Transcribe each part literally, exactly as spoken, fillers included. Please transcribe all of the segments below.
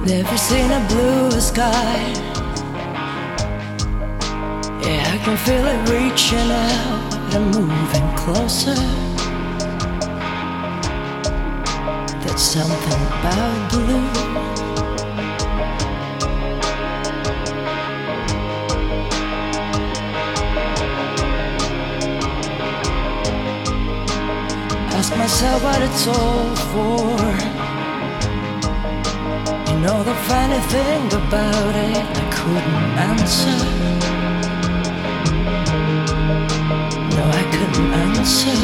Never seen a bluer sky. Yeah, I can feel it reaching out and moving closer. There's something about blue. Ask myself what it's all for. You know the funny thing about it, I couldn't answer. No, I couldn't answer.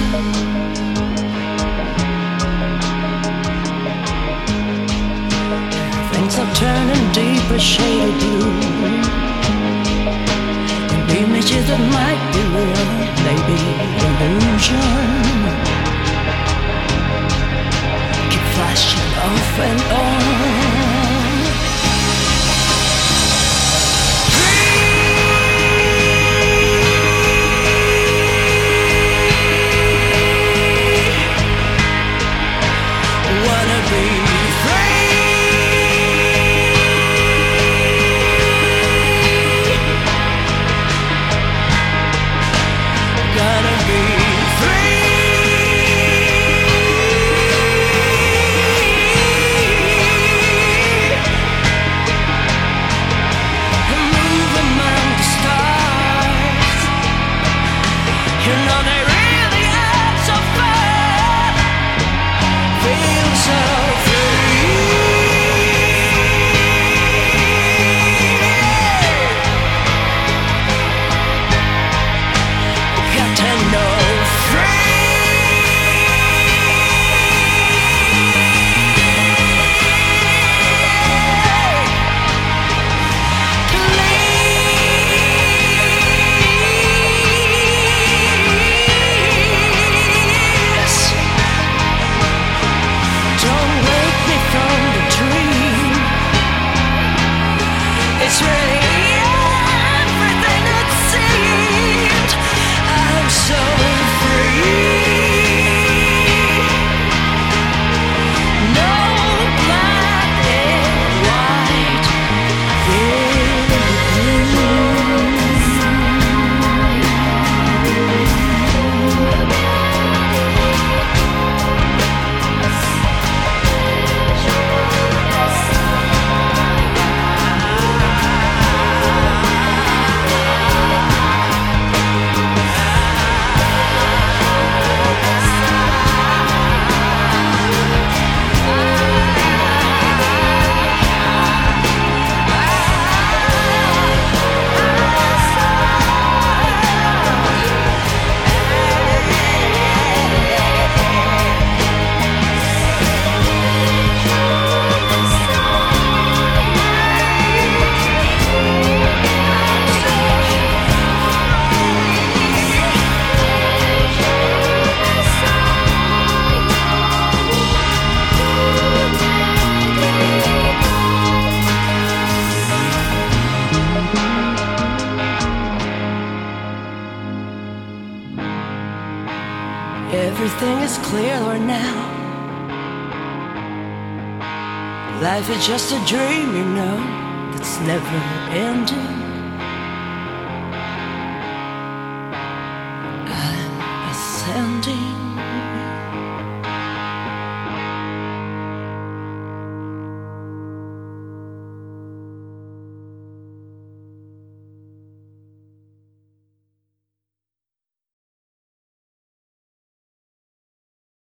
Things are turning deeper shade of blue, and images that might be real, maybe illusion, keep flashing off and on. Everything is clearer now. Life is just a dream, you know, that's never ending.